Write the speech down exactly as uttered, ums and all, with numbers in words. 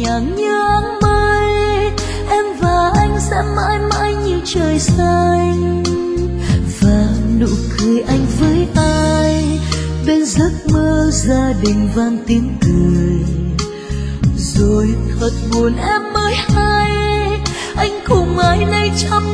nhàng nháng mây. Em và anh sẽ mãi mãi như trời xanh, và nụ cười anh với ai bên giấc mơ gia đình vang tiếng cười. Rồi thật buồn em mới hay, anh cùng ai nay trăm